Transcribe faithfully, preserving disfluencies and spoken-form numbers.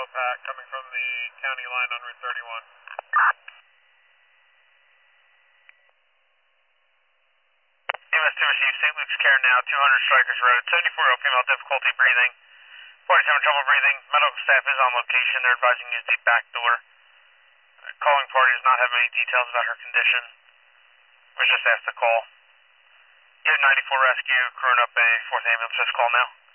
Pack, coming from the county line on Route thirty-one. E M S two received Saint Luke's Care now, two hundred Strikers Road, seventy-four-year-old female, difficulty breathing, forty-seven trouble breathing. Medical staff is on location. They're advising you to use the back door. Uh, calling party does not have any details about her condition. Was just asked to call. Unit ninety-four Rescue, crewing up a fourth ambulance, just call now.